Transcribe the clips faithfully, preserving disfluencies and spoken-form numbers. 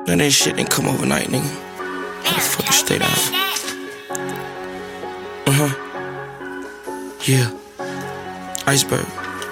None of this shit didn't come overnight, nigga. How the fuck you stay down? Uh-huh. Yeah. Iceberg.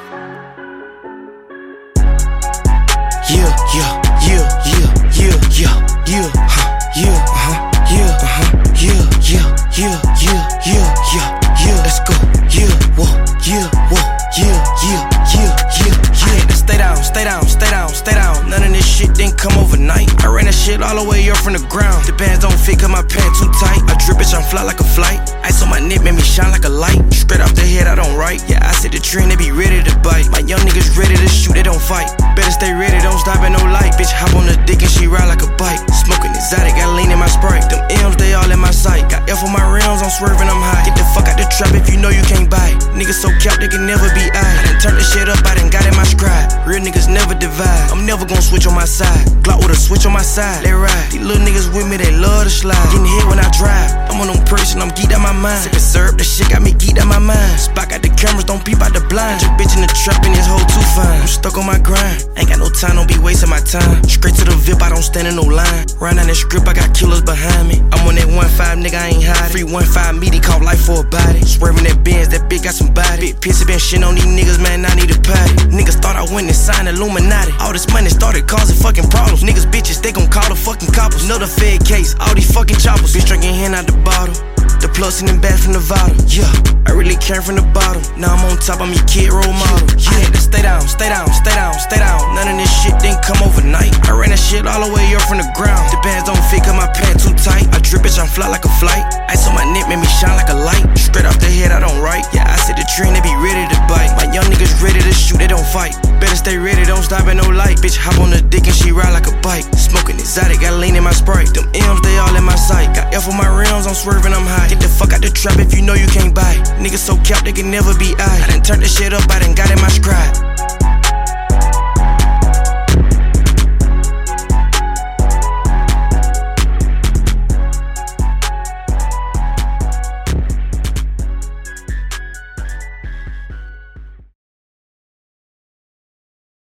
Yeah, yeah, yeah, yeah, yeah, yeah, yeah, huh, yeah, uh-huh, yeah, uh-huh, yeah, yeah, yeah, yeah, yeah, yeah, yeah, let's go, yeah, whoa, yeah, whoa, yeah, yeah, yeah, yeah, yeah. I had to stay down, stay down, stay down, stay down. None of this shit didn't come overnight. I ran that shit all the way up from the ground. The bands don't fit cause my pants too tight. I drip bitch, I'm fly like a flight. Ice on my neck made me shine like a light. Straight off the head, I don't write. Yeah, I set the trend, they be ready to bite. My young niggas ready to shoot, they don't fight. Better stay ready, don't stop at no light. Bitch, hop on the dick and she ride like a bike. Smoking exotic, got lean in my Sprite. Them M's, they all in my sight. Got F on my rims, I'm swerving, I'm high. Get the fuck out the trap if you know you can't buy it. Niggas so capped, they can never be eyed. I done turned the shit up, I done got in my scribe. Real niggas never divide. I'm never gon' switch on my side. Glock with a switch on my side, let ride. These little niggas with me, they love to slide. Getting hit when I drive. I'm on them person, I'm geeked out my mind. Sippin' syrup, the shit got me geeked out my mind. Spot got the cameras, don't peep out the blind. Your bitch in the trap and this hoe too fine. I'm stuck on my grind, ain't got no time, don't be wasting my time. Straight to the V I P, I don't stand in no line. Round down that script, I got killers behind me. I'm on that one five, nigga, I ain't hiding. Free one five meaty, call life for a body. Swerving that Benz, that bitch got some body. Big pissy been shit on these niggas, man, I need a patty. Niggas thought I went and signed Illuminati. All this money started causing fucking problems. Niggas bitches, they gon' call the fucking coppers. Another fed case, all these fucking choppers. Bitch drinking hand out the bottle. The plus in the back from Nevada. Yeah, I really came from the bottom. Now I'm on top, I'm your kid role model. I had to stay down, stay down, stay down, stay down. None of this shit didn't come overnight. I ran that shit all the way up from the ground. The bands don't fit cause my pants too tight. I drip bitch, I'm fly like a flight. Ice on my neck made me shine like a light. Straight off the head, I don't write. Yeah, I set the trend, they be ready to bite. My young niggas ready to shoot, they don't fight. Better stay ready, don't stop at no light. Bitch, hop on the dick and she ride like a bike. Smoking exotic, got lean in my Sprite. Them M's, they all in my sight. Got F on my rims, I'm swerving, I'm high. Get the fuck out the trap if you know you can't buy it. Niggas so capped, they can never be eyed. I done turned the shit up, I done got in my scribe.